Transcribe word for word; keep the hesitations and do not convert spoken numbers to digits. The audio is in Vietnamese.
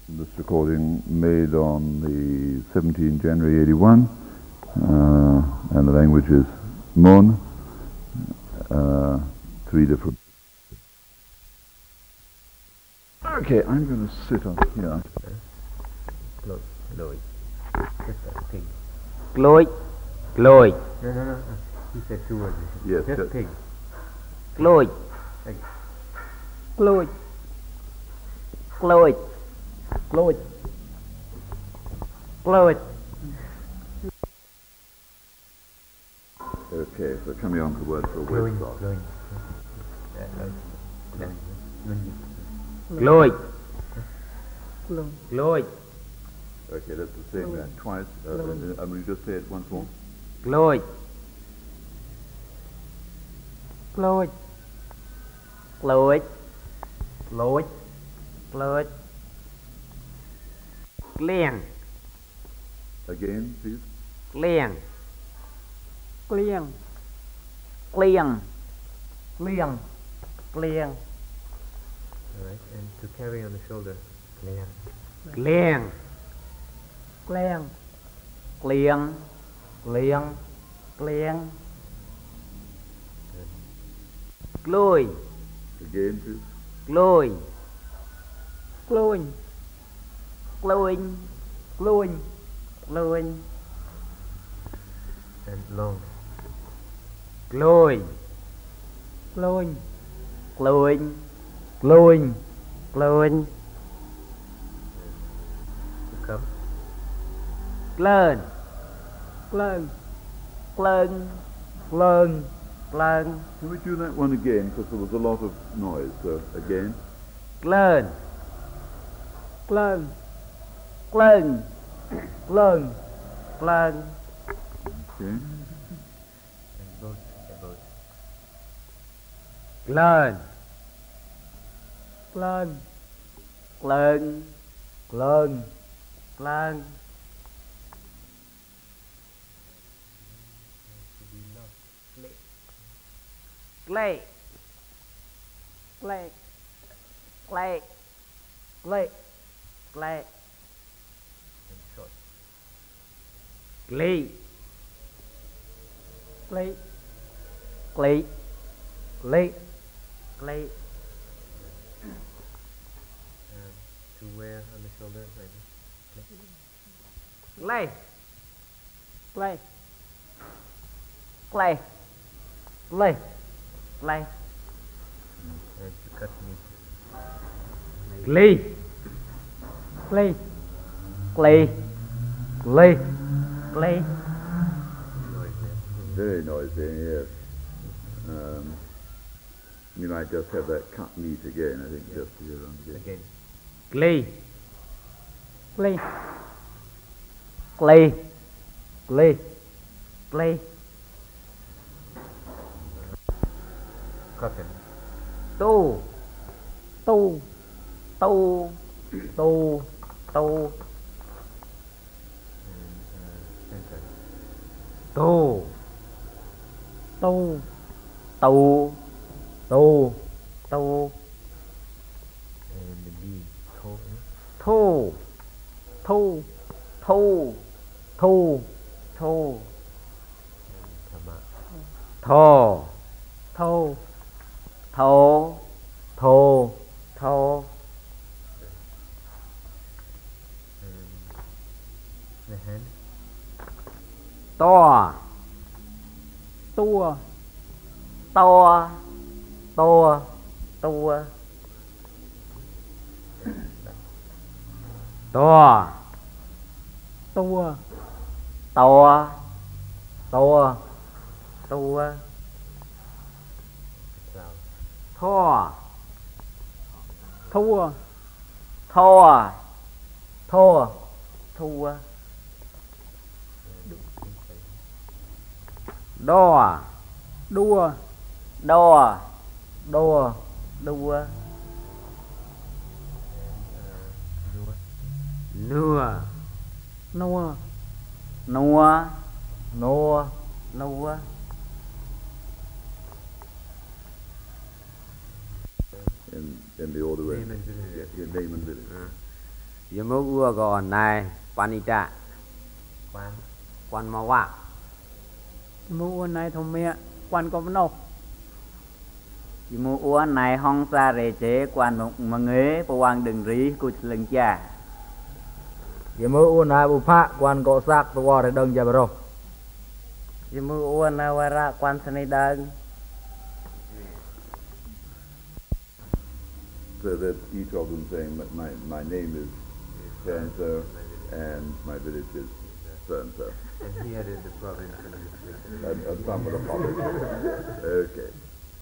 This recording made on the seventeenth of January eighty-one, uh, and the language is Mon, uh, three different... Okay, I'm going to sit up here. Lloyd, Lloyd, just a pig. Lloyd, Lloyd, No, no, no, no. He said two words. Yes, just just- pig. Lloyd, Like, Lloyd, Lloyd, Lloyd, Lloyd. Okay, so coming on to the word for a glowing, word glowing. Uh, Lloyd, Lloyd, Lloyd. Lloyd, Lloyd, Lloyd, Okay, that's the same that twice. Uh, and, uh, I'm going to just say it once more. Lloyd, Lloyd, Lloyd, Lloyd, Lloyd. Liền, Again, please. liền, Cleang, liền, liền, liền, Alright, and to carry on the shoulder. Clear. liền, Cleang, liền, liền, liền. Lùi, Again, please. lùi, Lloyd, lùi, lùi, lùi, And long. lùi, Lloyd, lùi, lùi, lùi. To come. Lên, Cleang, lên, lên, lên, Can we do that one again? Because there was a lot of noise. So, again. lên, Cleang, lên, lên, lên. Okay. And both. And both. Lên, Cleang, lên, lên, lên. To be not. Play. Lệ, Cleang, lệ, lệ, lệ. And short. Ly, Lee, ly, ly, ly. Um, to wear on the shoulder like this. Lê, Play, lê, lê, lê. And to cut meat. Ly, Lee, ly, ly, ly. Noise there. Very noisy, yes. Um, you might just have that cut meat again, I think, just here on again. Again. Ly, Lee, ly, ly, ly. Cotton. Tu, Tu, tu, tu, tu, And uh, center. tu, Tu, tu, tu, tu. And the B. Toe. eh? Thu, Thu, thu, thu, thu. And Tama. Thô, Thô, thô, thô, thô. And the hand. To, Tua, to, to, tua. To, Tua, to, to, tua. Cloud. Thô, Thua, thô, thô, thua. Đo, Đua, đo, đo, đua. Nua, Nua, nua, nua, nua. in, in the order of Name and village. yeah, yeah, name and village. Yếm mô ua gò này quan đi tạ Quan. quan mà wạ Mua này thùng mẹ quan có vấn đâu. Yếm mô ua này hong xa rề chế quan mộng mà nghế bà hoàng đừng rí cụt lưng chà Yếm mô ua nai bu phạ quan có xác tôi qua để đừng chà bà rô. Yếm mô ua na wa ra quan sân đơn. So that each of them saying, my, my, my name is so-and-so, and my village is so-and-so. And here is the province. And this is- And, and some of the provinces. Okay.